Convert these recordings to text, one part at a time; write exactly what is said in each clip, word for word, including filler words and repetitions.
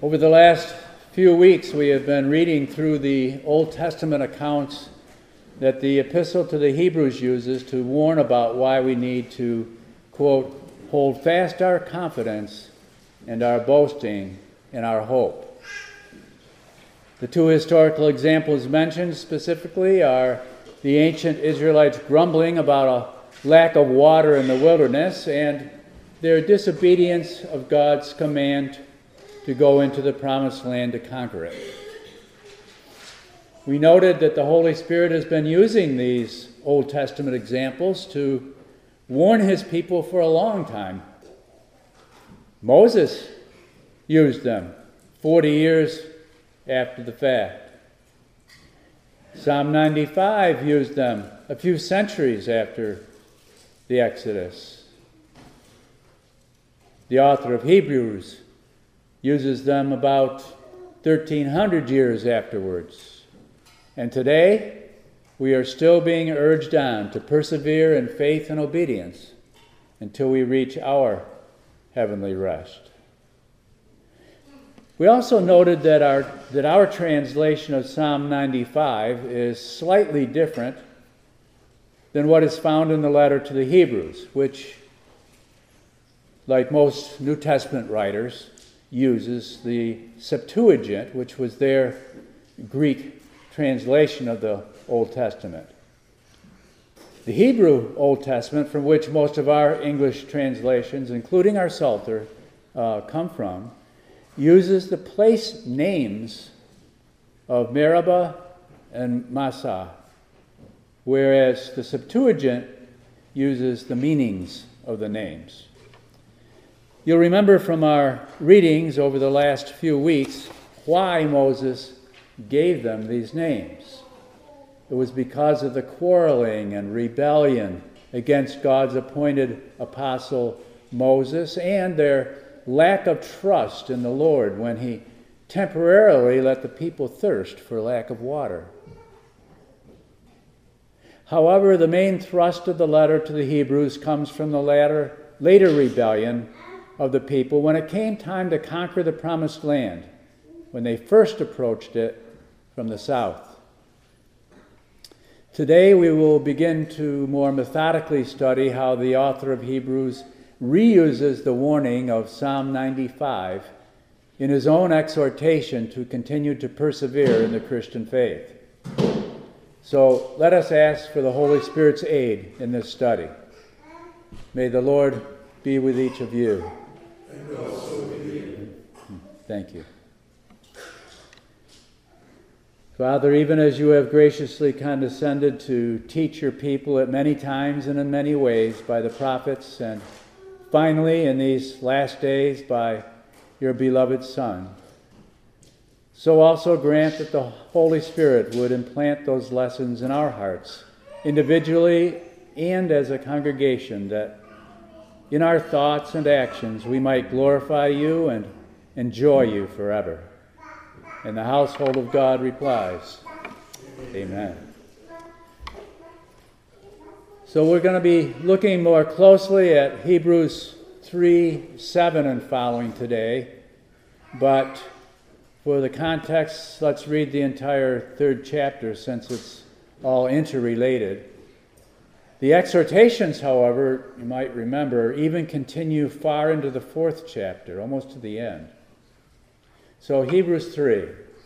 Over the last few weeks, we have been reading through the Old Testament accounts that the Epistle to the Hebrews uses to warn about why we need to, quote, hold fast our confidence and our boasting and our hope. The two historical examples mentioned specifically are the ancient Israelites grumbling about a lack of water in the wilderness and their disobedience of God's command to go into the promised land to conquer it. We noted that the Holy Spirit has been using these Old Testament examples to warn his people for a long time. Moses used them forty years after the fact. Psalm ninety-five used them a few centuries after the Exodus. The author of Hebrews uses them about thirteen hundred years afterwards. And today, we are still being urged on to persevere in faith and obedience until we reach our heavenly rest. We also noted that our, that our translation of Psalm ninety-five is slightly different than what is found in the letter to the Hebrews, which, like most New Testament writers, uses the Septuagint, which was their Greek translation of the Old Testament. The Hebrew Old Testament, from which most of our English translations, including our Psalter, uh, come from, uses the place names of Meribah and Massah, whereas the Septuagint uses the meanings of the names. You'll remember from our readings over the last few weeks why Moses gave them these names. It was because of the quarreling and rebellion against God's appointed apostle Moses and their lack of trust in the Lord when he temporarily let the people thirst for lack of water. However, the main thrust of the letter to the Hebrews comes from the latter, later rebellion of the people when it came time to conquer the promised land, when they first approached it from the south. Today we will begin to more methodically study how the author of Hebrews reuses the warning of Psalm ninety-five in his own exhortation to continue to persevere in the Christian faith. So let us ask for the Holy Spirit's aid in this study. May the Lord be with each of you. And also with you. Thank you. Father, even as you have graciously condescended to teach your people at many times and in many ways by the prophets, and finally in these last days by your beloved Son, so also grant that the Holy Spirit would implant those lessons in our hearts, individually and as a congregation, that in our thoughts and actions we might glorify you and enjoy you forever. And the household of God replies, Amen. So we're going to be looking more closely at Hebrews three, seven and following today. But for the context, let's read the entire third chapter since it's all interrelated. The exhortations, however, you might remember, even continue far into the fourth chapter, almost to the end. So Hebrews three.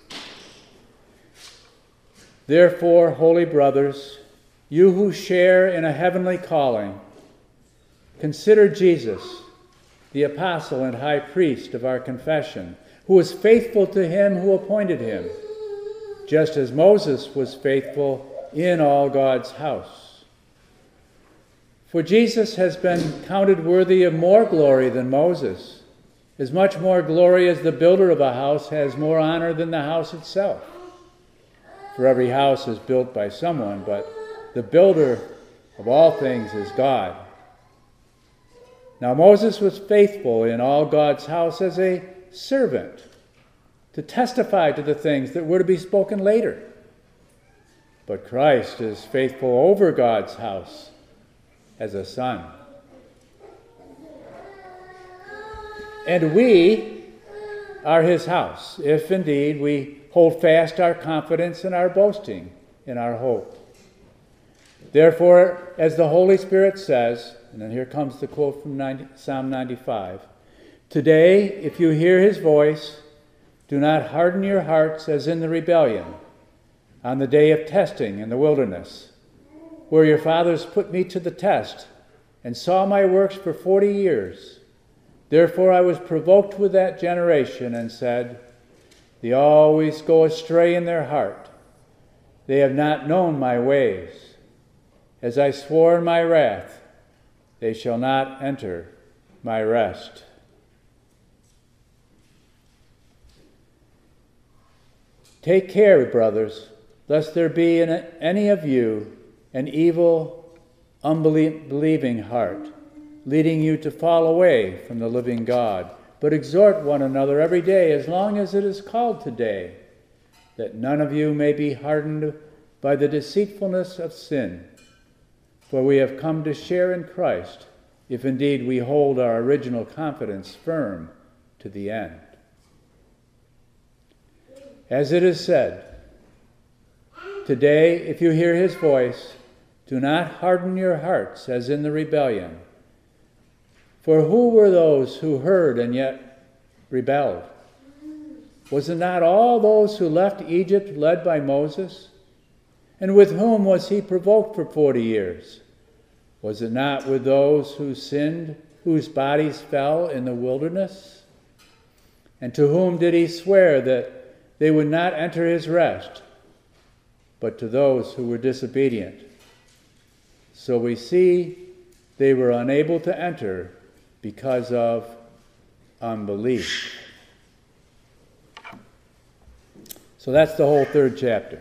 Therefore, holy brothers, you who share in a heavenly calling, consider Jesus, the apostle and high priest of our confession, who was faithful to him who appointed him, just as Moses was faithful in all God's house. For Jesus has been counted worthy of more glory than Moses, as much more glory as the builder of a house has more honor than the house itself. For every house is built by someone, but the builder of all things is God. Now Moses was faithful in all God's house as a servant, to testify to the things that were to be spoken later. But Christ is faithful over God's house as a son. And we are his house, if indeed we hold fast our confidence and our boasting in our hope. Therefore, as the Holy Spirit says, and then here comes the quote from Psalm ninety-five, "Today, if you hear his voice, do not harden your hearts as in the rebellion, on the day of testing in the wilderness, where your fathers put me to the test and saw my works for forty years. Therefore I was provoked with that generation and said, they always go astray in their heart. They have not known my ways. As I swore in my wrath, they shall not enter my rest." Take care, brothers, lest there be in any of you an evil, unbelieving heart, leading you to fall away from the living God. But exhort one another every day, as long as it is called today, that none of you may be hardened by the deceitfulness of sin. For we have come to share in Christ, if indeed we hold our original confidence firm to the end. As it is said, "Today, if you hear his voice, do not harden your hearts as in the rebellion. For who were those who heard and yet rebelled? Was it not all those who left Egypt led by Moses? And with whom was he provoked for forty years? Was it not with those who sinned, whose bodies fell in the wilderness? And to whom did he swear that they would not enter his rest, but to those who were disobedient? So we see they were unable to enter because of unbelief." So that's the whole third chapter.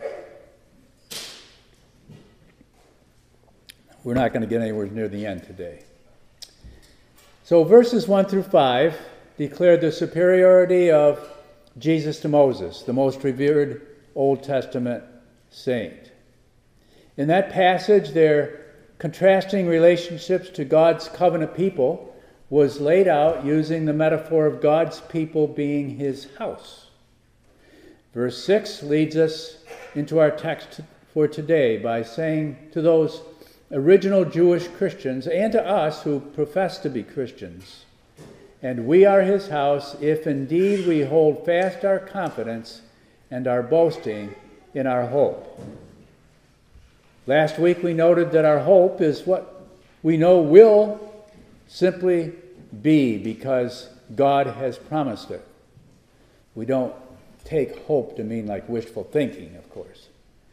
We're not going to get anywhere near the end today. So verses one through five declared the superiority of Jesus to Moses, the most revered Old Testament saint. In that passage, their contrasting relationships to God's covenant people was laid out using the metaphor of God's people being his house. Verse six leads us into our text for today by saying to those original Jewish Christians and to us who profess to be Christians, "And we are his house, if indeed we hold fast our confidence and our boasting in our hope." Last week we noted that our hope is what we know will simply be because God has promised it. We don't take hope to mean like wishful thinking, of course.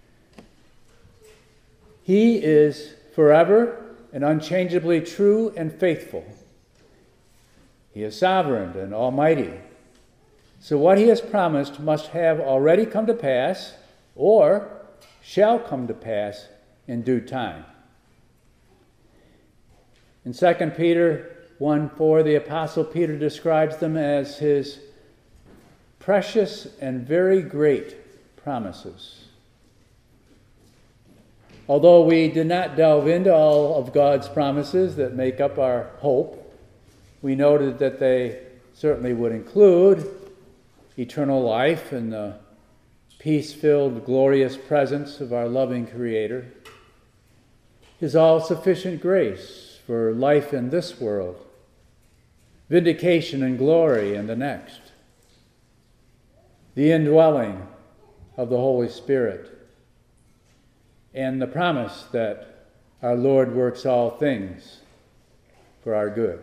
He is forever and unchangeably true and faithful. He is sovereign and almighty. So what he has promised must have already come to pass or shall come to pass in due time. In Second Peter one four, the Apostle Peter describes them as his precious and very great promises. Although we did not delve into all of God's promises that make up our hope, we noted that they certainly would include eternal life and the peace-filled, glorious presence of our loving Creator, his all-sufficient grace for life in this world, vindication and glory in the next, the indwelling of the Holy Spirit, and the promise that our Lord works all things for our good.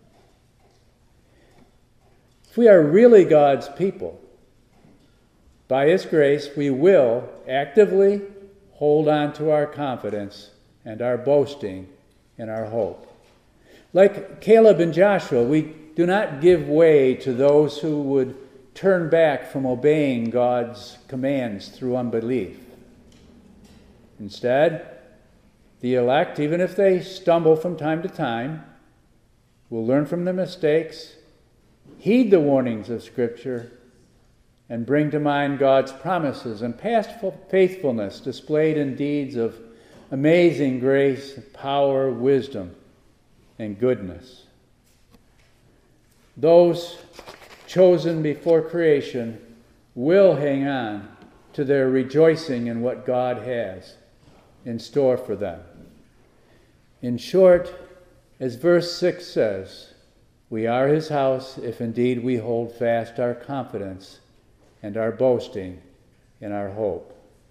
If we are really God's people, by his grace, we will actively hold on to our confidence and our boasting in our hope. Like Caleb and Joshua, we do not give way to those who would turn back from obeying God's commands through unbelief. Instead, the elect, even if they stumble from time to time, will learn from their mistakes, heed the warnings of Scripture, and bring to mind God's promises and past faithfulness displayed in deeds of amazing grace, power, wisdom, and goodness. Those chosen before creation, will hang on to their rejoicing in what God has in store for them. In short, as verse six says, we are his house if indeed we hold fast our confidence and our boasting in our hope.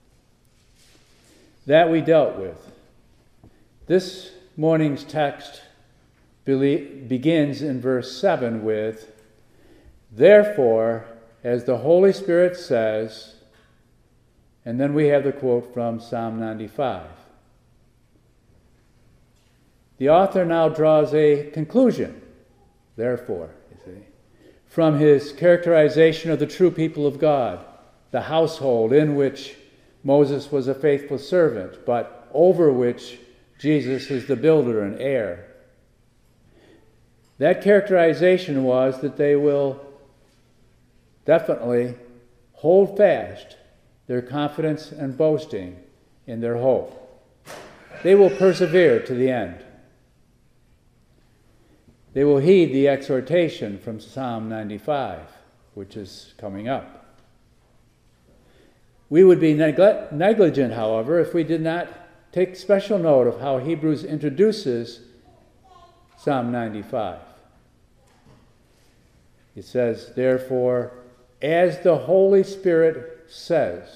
That we dealt with. This morning's text begins in verse seven with, therefore, as the Holy Spirit says, and then we have the quote from Psalm ninety-five. The author now draws a conclusion, therefore, you see, from his characterization of the true people of God, the household in which Moses was a faithful servant, but over which Jesus is the builder and heir. That characterization was that they will definitely hold fast their confidence and boasting in their hope. They will persevere to the end. They will heed the exhortation from Psalm ninety-five, which is coming up. We would be neglect- negligent, however, if we did not take special note of how Hebrews introduces Psalm ninety-five. It says, therefore, as the Holy Spirit says.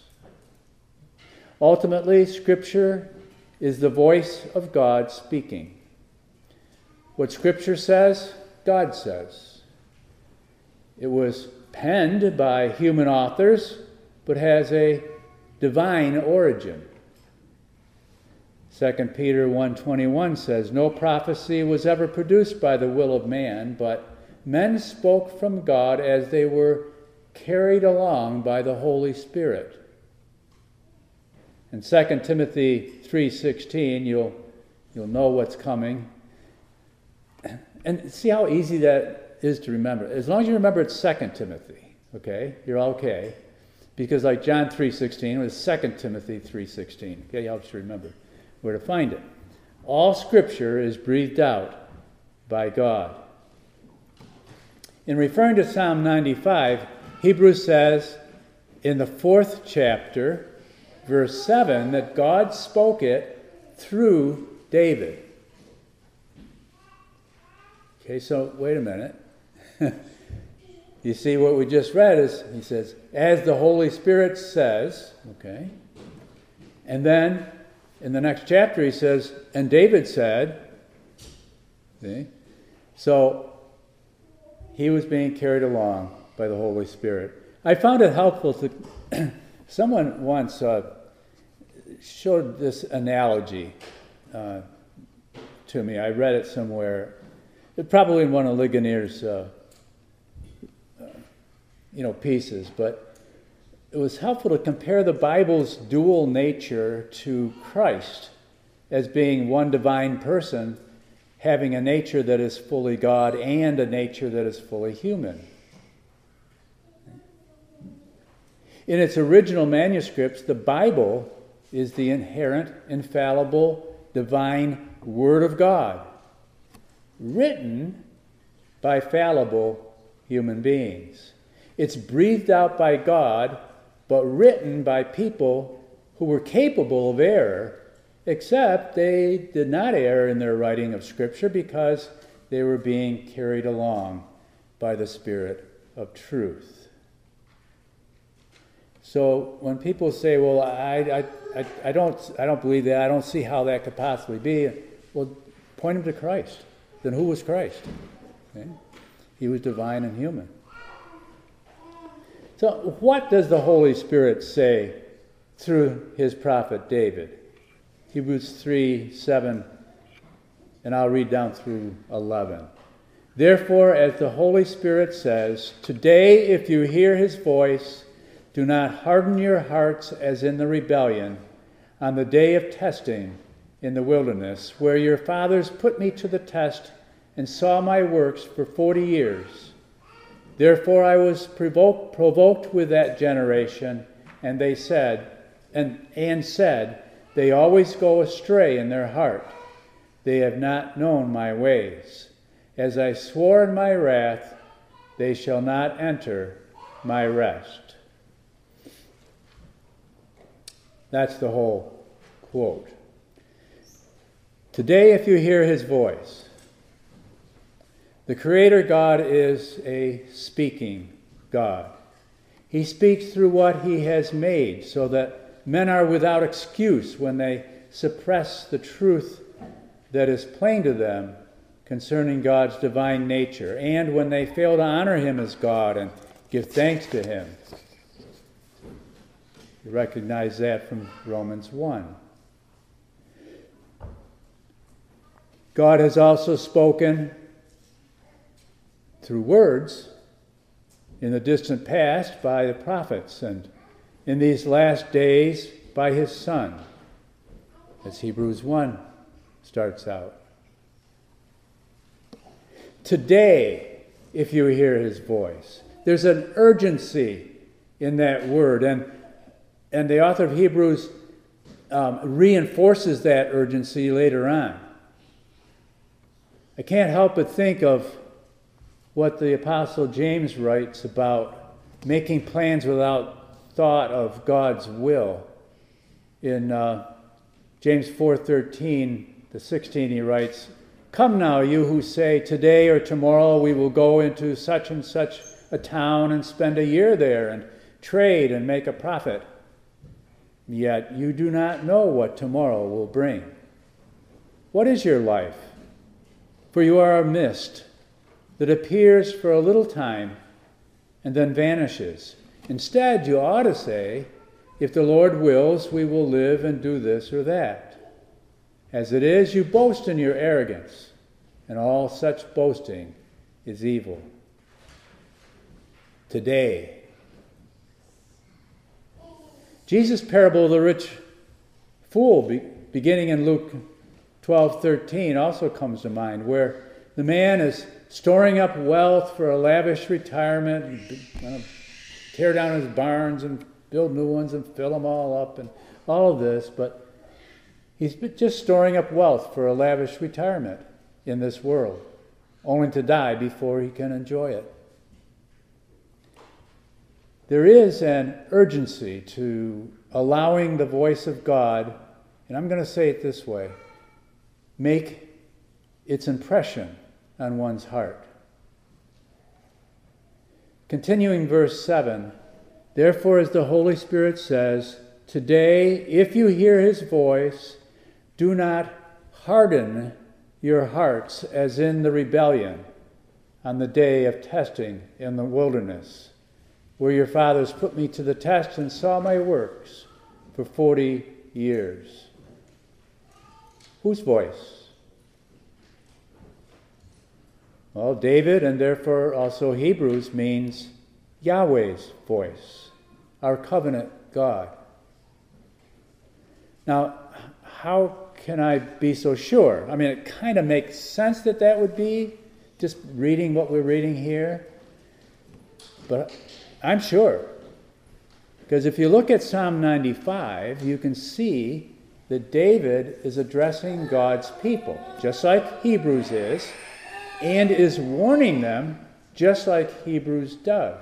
Ultimately, Scripture is the voice of God speaking. What Scripture says, God says. It was penned by human authors, but has a divine origin. Second Peter one twenty-one says, no prophecy was ever produced by the will of man, but men spoke from God as they were carried along by the Holy Spirit. In Second Timothy three sixteen, you'll, you'll know what's coming. And see how easy that is to remember. As long as you remember it's Second Timothy, okay, you're okay. Because like John three sixteen, it was Second Timothy three sixteen. Okay, it helps you remember where to find it. All Scripture is breathed out by God. In referring to Psalm ninety-five, Hebrews says in the fourth chapter, verse seven, that God spoke it through David. Okay, so wait a minute. You see what we just read is, he says, as the Holy Spirit says, okay. And then in the next chapter he says, and David said, see? So he was being carried along by the Holy Spirit. I found it helpful to, someone once uh, showed this analogy uh, to me. I read it somewhere. It probably in one of Ligonier's uh, uh, you know, pieces, but it was helpful to compare the Bible's dual nature to Christ as being one divine person, having a nature that is fully God and a nature that is fully human. In its original manuscripts, the Bible is the inherent, infallible, divine Word of God, written by fallible human beings. It's breathed out by God, but written by people who were capable of error, except they did not err in their writing of Scripture because they were being carried along by the Spirit of truth. So when people say, well, I, I, I, I, don't, I don't believe that, I don't see how that could possibly be, well, point them to Christ. Then who was Christ? Okay? He was divine and human. So what does the Holy Spirit say through his prophet David? Hebrews three, seven, and I'll read down through eleven. Therefore, as the Holy Spirit says, today if you hear his voice, do not harden your hearts as in the rebellion on the day of testing in the wilderness, where your fathers put me to the test and saw my works for forty years. Therefore I was provoked, provoked with that generation, and they said, and, and said, they always go astray in their heart. They have not known my ways. As I swore in my wrath, they shall not enter my rest. That's the whole quote. Today, if you hear his voice, the Creator God is a speaking God. He speaks through what he has made so that men are without excuse when they suppress the truth that is plain to them concerning God's divine nature, and when they fail to honor him as God and give thanks to him. You recognize that from Romans one. God has also spoken through words in the distant past by the prophets, and in these last days by his Son, as Hebrews one starts out. Today, if you hear his voice, there's an urgency in that word, and and the author of Hebrews um, reinforces that urgency later on. I can't help but think of what the Apostle James writes about making plans without thought of God's will. In uh, James four thirteen to sixteen, he writes, "Come now, you who say, today or tomorrow we will go into such and such a town and spend a year there and trade and make a profit. Yet you do not know what tomorrow will bring. What is your life? For you are a mist that appears for a little time and then vanishes. Instead, you ought to say, if the Lord wills, we will live and do this or that. As it is, you boast in your arrogance, and all such boasting is evil." Today, Jesus' parable of the rich fool, be, beginning in Luke twelve thirteen, also comes to mind, where the man is storing up wealth for a lavish retirement, and tear down his barns and build new ones and fill them all up and all of this, but he's just storing up wealth for a lavish retirement in this world, only to die before he can enjoy it. There is an urgency to allowing the voice of God, and I'm going to say it this way, make its impression on one's heart. Continuing verse seven, "Therefore, as the Holy Spirit says, today, if you hear his voice, do not harden your hearts as in the rebellion on the day of testing in the wilderness, where your fathers put me to the test and saw my works for forty years. Whose voice? Well, David, and therefore also Hebrews, means Yahweh's voice, our covenant God. Now, how can I be so sure? I mean, it kind of makes sense that that would be, just reading what we're reading here. But I'm sure. Because if you look at Psalm ninety-five, you can see that David is addressing God's people, just like Hebrews is, and is warning them just like Hebrews does.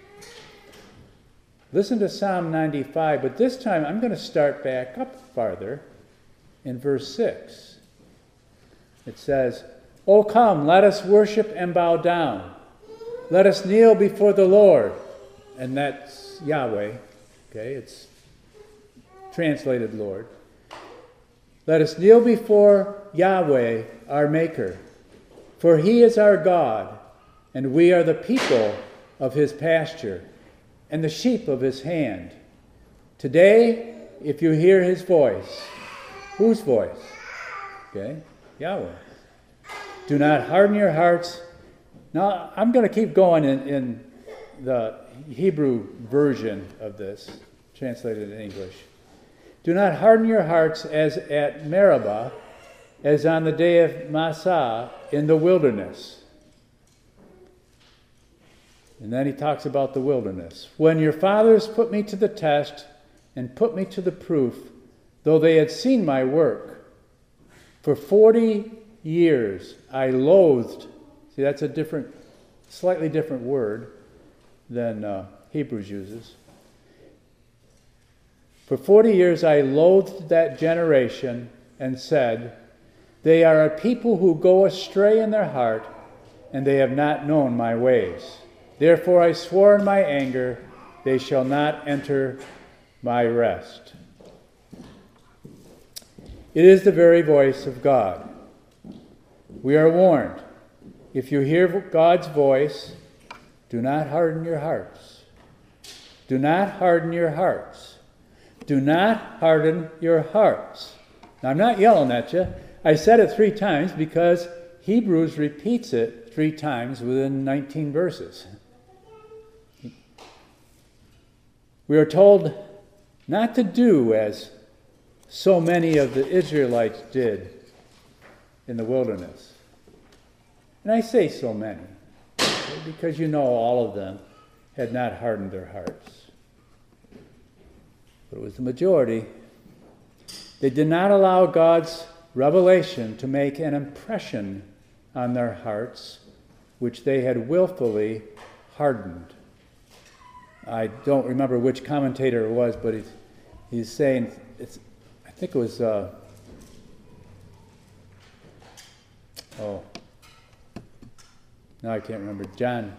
Listen to Psalm ninety-five, but this time I'm going to start back up farther in verse six. It says, "O come, let us worship and bow down. Let us kneel before the Lord." And that's Yahweh. Okay, it's translated Lord. "Let us kneel before Yahweh, our Maker. For he is our God, and we are the people of his pasture, and the sheep of his hand. Today, if you hear his voice," whose voice? Okay, Yahweh. "Do not harden your hearts." Now, I'm going to keep going in, in the Hebrew version of this, translated in English. "Do not harden your hearts as at Meribah, as on the day of Massah in the wilderness." And then he talks about the wilderness. "When your fathers put me to the test and put me to the proof, though they had seen my work. For forty years I loathed," see, that's a different slightly different word than uh, Hebrews uses. For forty years I loathed that generation and said, they are a people who go astray in their heart, and they have not known my ways. Therefore I swore in my anger, they shall not enter my rest. It is the very voice of God. We are warned, if you hear God's voice, do not harden your hearts. Do not harden your hearts. Do not harden your hearts. Now, I'm not yelling at you. I said it three times because Hebrews repeats it three times within nineteen verses. We are told not to do as so many of the Israelites did in the wilderness. And I say so many, because you know all of them had not hardened their hearts. But it was the majority. They did not allow God's revelation to make an impression on their hearts, which they had willfully hardened. I don't remember which commentator it was, but he's, he's saying, it's, I think it was, uh, oh, now I can't remember, John.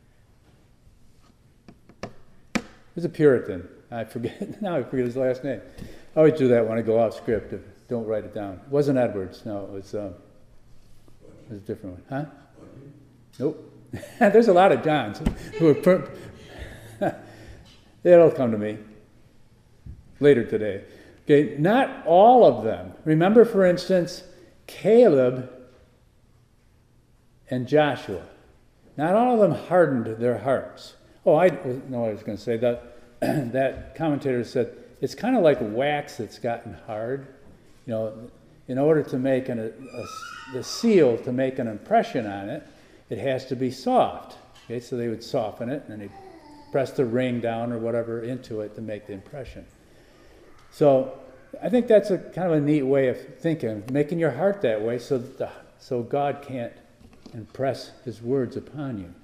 He was a Puritan. I forget, now I forget his last name. I always do that when I go off script. Don't write it down. It wasn't Edwards. No, it was, um, it was a different one. Huh? Nope. There's a lot of Johns who are... Per- It'll come to me later today. Okay, not all of them. Remember, for instance, Caleb and Joshua. Not all of them hardened their hearts. Oh, I know what I was going to say. That that commentator said it's kind of like wax that's gotten hard. You know, in order to make an, a, a, the seal to make an impression on it, it has to be soft. Okay, so they would soften it, and then they press the ring down or whatever into it to make the impression. So I think that's a kind of a neat way of thinking, making your heart that way so that the, so God can't impress his words upon you.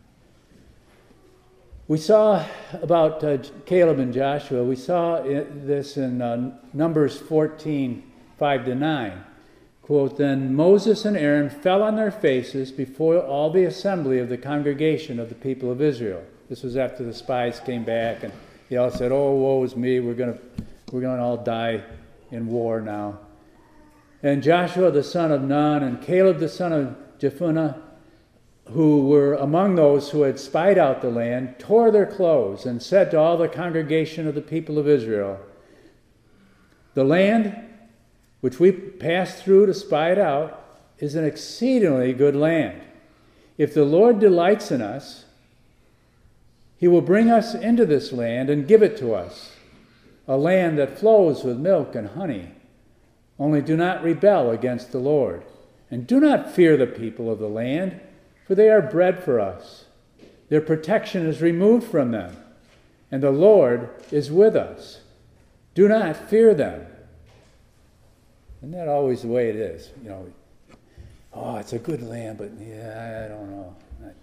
We saw about uh, Caleb and Joshua, we saw it, this in uh, Numbers fourteen, five to nine. Quote, then Moses and Aaron fell on their faces before all the assembly of the congregation of the people of Israel. This was after the spies came back, and they all said, "Oh, woe is me! We're gonna, we're gonna all die in war now." And Joshua the son of Nun and Caleb the son of Jephunneh, who were among those who had spied out the land, tore their clothes and said to all the congregation of the people of Israel, "The land which we passed through to spy it out is an exceedingly good land. If the Lord delights in us, he will bring us into this land and give it to us, a land that flows with milk and honey. Only do not rebel against the Lord, and do not fear the people of the land, for they are bread for us. Their protection is removed from them, and the Lord is with us. Do not fear them." Isn't that always the way it is? You know, oh, it's a good land, but yeah, I don't know.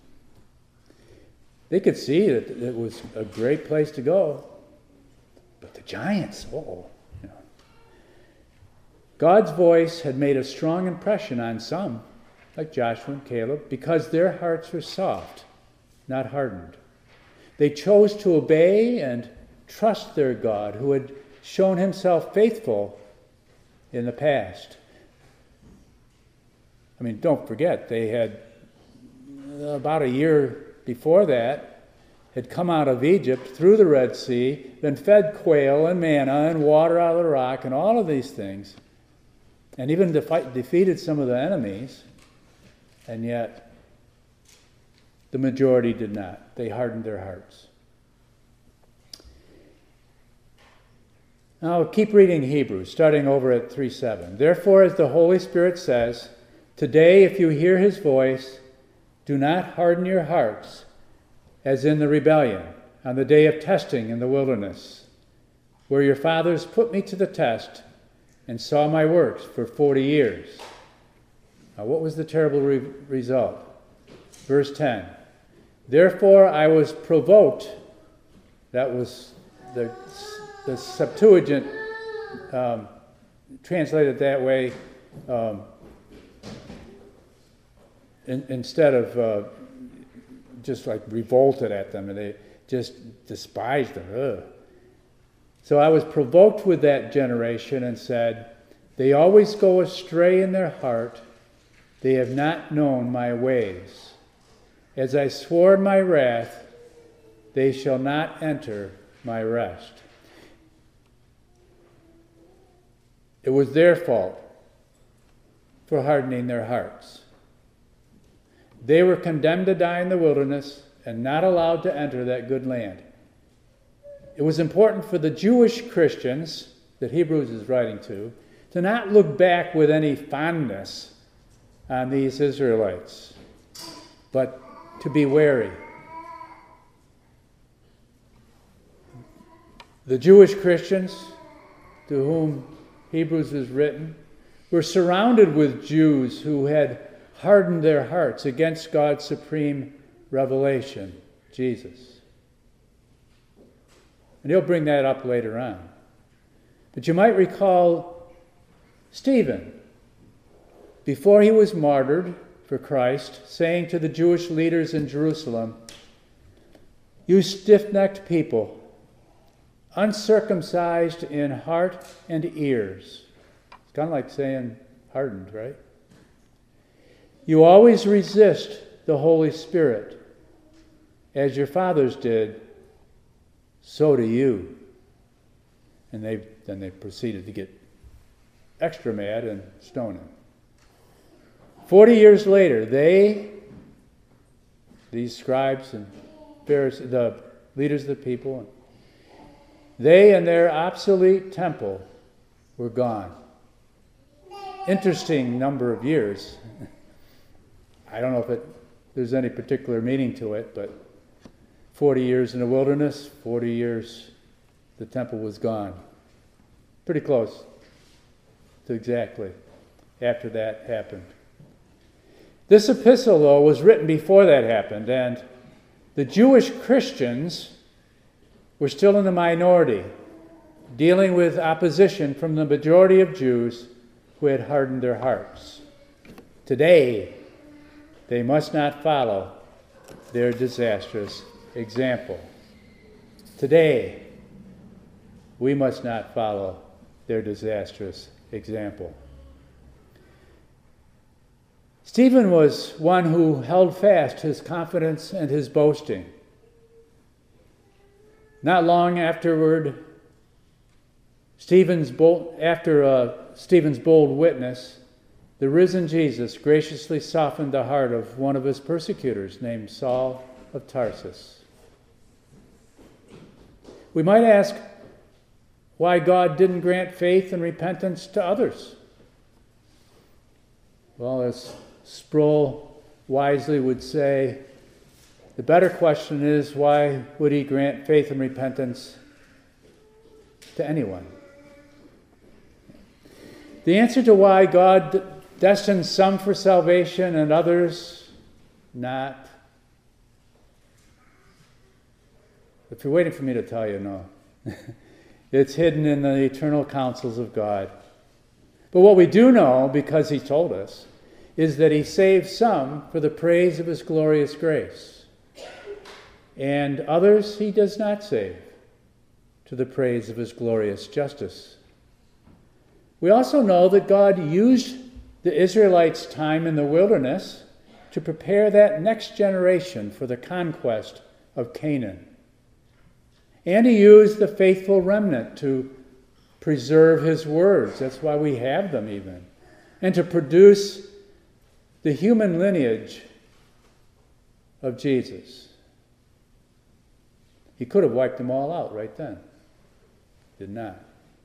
They could see that it was a great place to go. But the giants, oh, you know. God's voice had made a strong impression on some, like Joshua and Caleb, because their hearts were soft, not hardened. They chose to obey and trust their God, who had shown himself faithful in the past. I mean, don't forget, they had about a year before that, had come out of Egypt through the Red Sea, been fed quail and manna and water out of the rock and all of these things, and even defi- defeated some of the enemies, and yet the majority did not. They hardened their hearts. Now keep reading Hebrews, starting over at three seven. Therefore, as the Holy Spirit says, today if you hear his voice, do not harden your hearts, as in the rebellion, on the day of testing in the wilderness, where your fathers put me to the test and saw my works for forty years. Now what was the terrible re- result? Verse ten. Therefore I was provoked. That was the, the Septuagint um, translated that way um, in, instead of uh, just like revolted at them, and they just despised them. Ugh. So I was provoked with that generation and said, they always go astray in their heart. They have not known my ways. As I swore in my wrath, they shall not enter my rest. It was their fault for hardening their hearts. They were condemned to die in the wilderness and not allowed to enter that good land. It was important for the Jewish Christians that Hebrews is writing to to not look back with any fondness on these Israelites, but to be wary. The Jewish Christians to whom Hebrews is written were surrounded with Jews who had hardened their hearts against God's supreme revelation, Jesus. And he'll bring that up later on. But you might recall Stephen, before he was martyred for Christ, saying to the Jewish leaders in Jerusalem, "You stiff-necked people, uncircumcised in heart and ears." It's kind of like saying hardened, right? "You always resist the Holy Spirit, as your fathers did, so do you." And they then they proceeded to get extra mad and stone him. Forty years later, they, these scribes and Pharisees, the leaders of the people, they and their obsolete temple were gone. Interesting number of years. I don't know if it, there's any particular meaning to it, but forty years in the wilderness, forty years the temple was gone. Pretty close to exactly after that happened. This epistle, though, was written before that happened, and the Jewish Christians were still in the minority, dealing with opposition from the majority of Jews who had hardened their hearts. Today, they must not follow their disastrous example. Today, we must not follow their disastrous example. Stephen was one who held fast his confidence and his boasting. Not long afterward, Stephen's bold, after uh, Stephen's bold witness, the risen Jesus graciously softened the heart of one of his persecutors named Saul of Tarsus. We might ask why God didn't grant faith and repentance to others. Well, as Sproul wisely would say, the better question is, why would he grant faith and repentance to anyone? The answer to why God destines some for salvation and others not. If you're waiting for me to tell you, no. It's hidden in the eternal counsels of God. But what we do know, because he told us, is that he saves some for the praise of his glorious grace. And others he does not save to the praise of his glorious justice. We also know that God used the Israelites' time in the wilderness to prepare that next generation for the conquest of Canaan. And he used the faithful remnant to preserve his words. That's why we have them even. And to produce the human lineage of Jesus. He could have wiped them all out right then. Did not.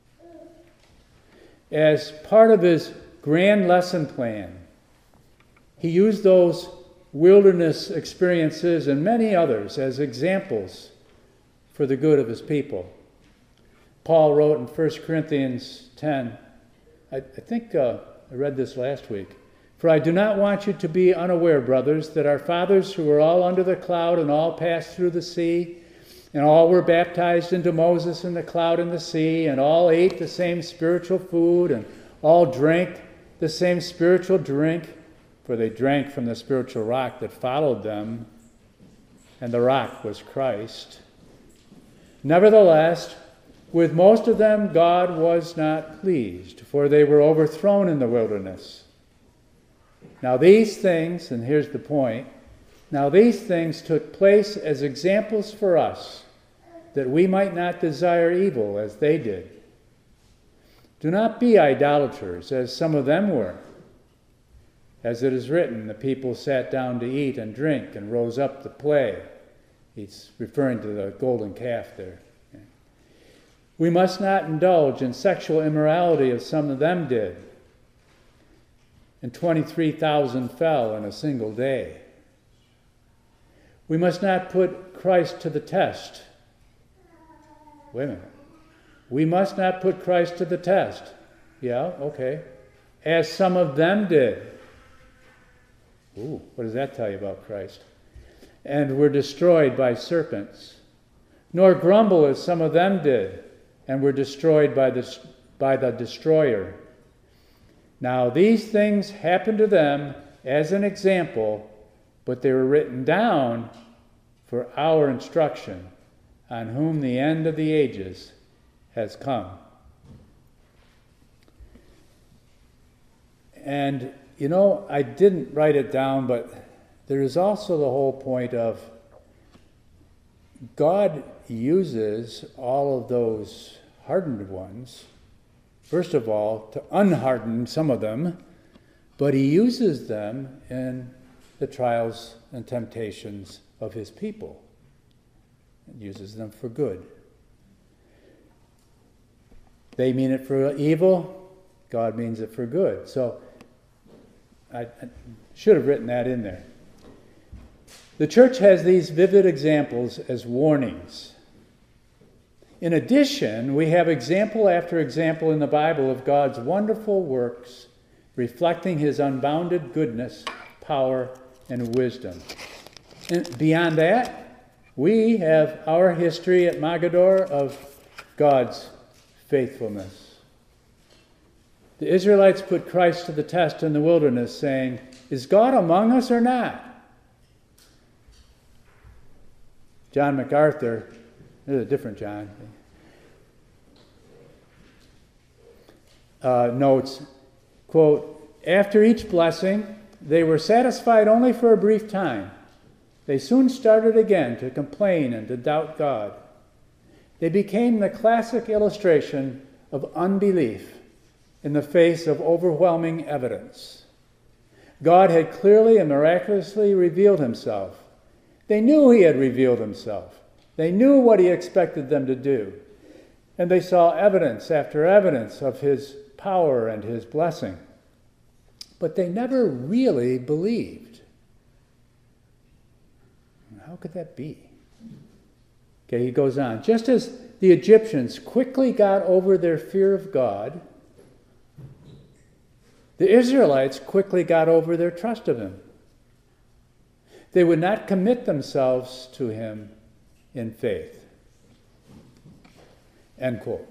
As part of his grand lesson plan, he used those wilderness experiences and many others as examples for the good of his people. Paul wrote in First Corinthians ten, I, I think uh, I read this last week, For I do not want you to be unaware, brothers, that our fathers who were all under the cloud and all passed through the sea, and all were baptized into Moses in the cloud and the sea, and all ate the same spiritual food, and all drank the same spiritual drink, for they drank from the spiritual rock that followed them, and the rock was Christ. Nevertheless, with most of them God was not pleased, for they were overthrown in the wilderness. Now these things, and here's the point, now these things took place as examples for us, that we might not desire evil as they did. Do not be idolaters, as some of them were. As it is written, the people sat down to eat and drink and rose up to play. He's referring to the golden calf there. We must not indulge in sexual immorality as some of them did. And twenty-three thousand fell in a single day. We must not put Christ to the test. Wait a minute. We must not put Christ to the test. Yeah, okay. As some of them did. Ooh, what does that tell you about Christ? And were destroyed by serpents. Nor grumble as some of them did, and were destroyed by the, by the destroyer. Now these things happened to them as an example, but they were written down for our instruction, on whom the end of the ages has come. And, you know, I didn't write it down, but there is also the whole point of God uses all of those hardened ones, first of all, to unharden some of them, but he uses them in the trials and temptations of his people. He uses them for good. They mean it for evil, God means it for good. So I, I should have written that in there. The church has these vivid examples as warnings. In addition, we have example after example in the Bible of God's wonderful works reflecting his unbounded goodness, power, and wisdom. And beyond that, we have our history at Mogadore of God's faithfulness. The Israelites put Christ to the test in the wilderness, saying, "Is God among us or not?" John MacArthur, there's a different John, uh, notes, quote, "After each blessing, they were satisfied only for a brief time. They soon started again to complain and to doubt God. They became the classic illustration of unbelief in the face of overwhelming evidence. God had clearly and miraculously revealed himself. They knew he had revealed himself. They knew what he expected them to do. And they saw evidence after evidence of his power and his blessing. But they never really believed." How could that be? Okay, he goes on. "Just as the Egyptians quickly got over their fear of God, the Israelites quickly got over their trust of him. They would not commit themselves to him in faith." End quote.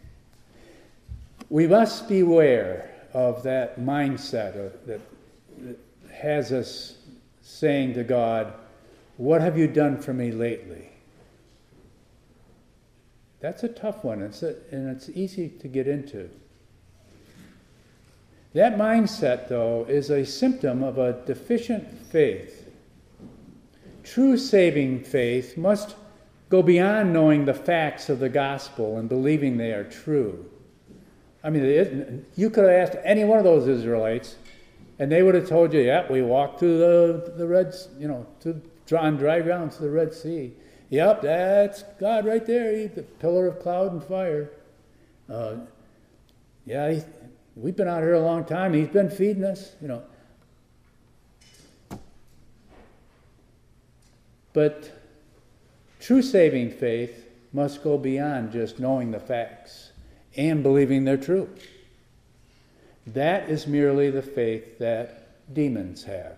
We must beware of that mindset of, that, that has us saying to God, "What have you done for me lately?" That's a tough one, it's a, and it's easy to get into. That mindset, though, is a symptom of a deficient faith. True saving faith must go beyond knowing the facts of the gospel and believing they are true. I mean, you could have asked any one of those Israelites, and they would have told you, "Yep, we walked through the the Red, you know, to on dry ground to the Red Sea. Yep, that's God right there, he, the pillar of cloud and fire. Uh, yeah, he, we've been out here a long time. He's been feeding us, you know." But true saving faith must go beyond just knowing the facts and believing they're true. That is merely the faith that demons have.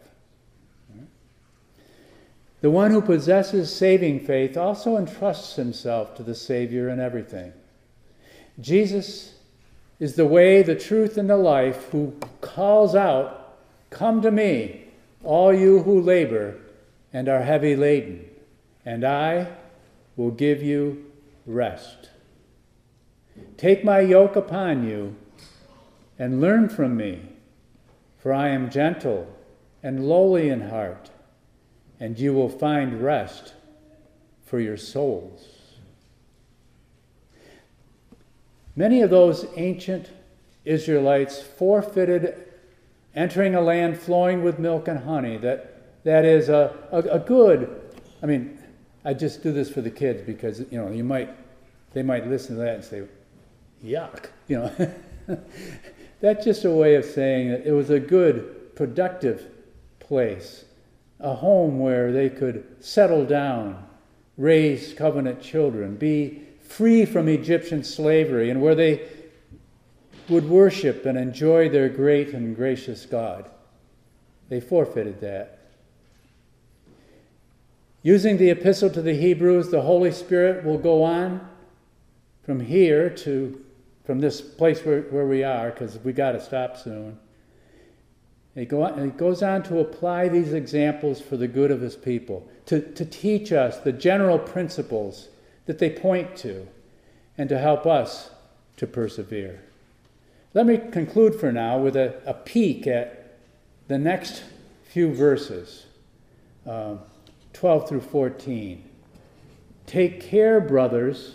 The one who possesses saving faith also entrusts himself to the Savior in everything. Jesus is the way, the truth, and the life, who calls out, "Come to me, all you who labor and are heavy laden, and I will give you rest. Take my yoke upon you and learn from me, for I am gentle and lowly in heart, and you will find rest for your souls." Many of those ancient Israelites forfeited entering a land flowing with milk and honey. That that is a, a, a good, I mean, I just do this for the kids because, you know, you might, they might listen to that and say, yuck, you know. That's just a way of saying that it was a good, productive place, a home where they could settle down, raise covenant children, be free from Egyptian slavery, and where they would worship and enjoy their great and gracious God. They forfeited that. Using the epistle to the Hebrews, the Holy Spirit will go on from here to, from this place where, where we are, because we got to stop soon. It, go on, it goes on to apply these examples for the good of his people, to, to teach us the general principles that they point to, and to help us to persevere. Let me conclude for now with a, a peek at the next few verses, uh, twelve through fourteen. "Take care, brothers,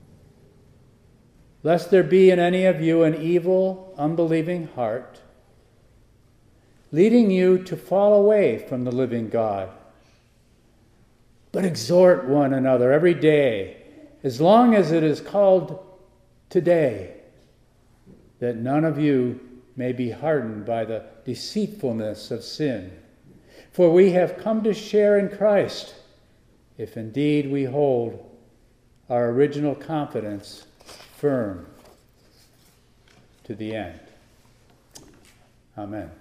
lest there be in any of you an evil, unbelieving heart, leading you to fall away from the living God. But exhort one another every day, as long as it is called today, that none of you may be hardened by the deceitfulness of sin. For we have come to share in Christ, if indeed we hold our original confidence firm to the end." Amen.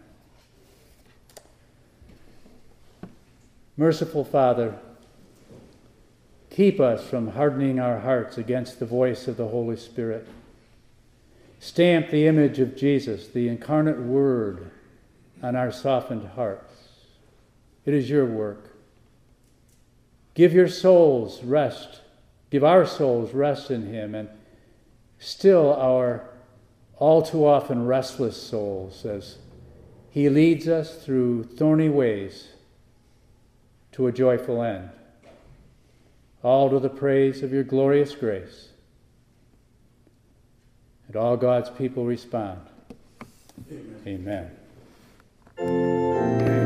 Merciful Father, keep us from hardening our hearts against the voice of the Holy Spirit. Stamp the image of Jesus, the incarnate Word, on our softened hearts. It is your work. Give your souls rest. Give our souls rest in him, and still our all too often restless souls as he leads us through thorny ways to a joyful end. All to the praise of your glorious grace. And all God's people respond. Amen. Amen.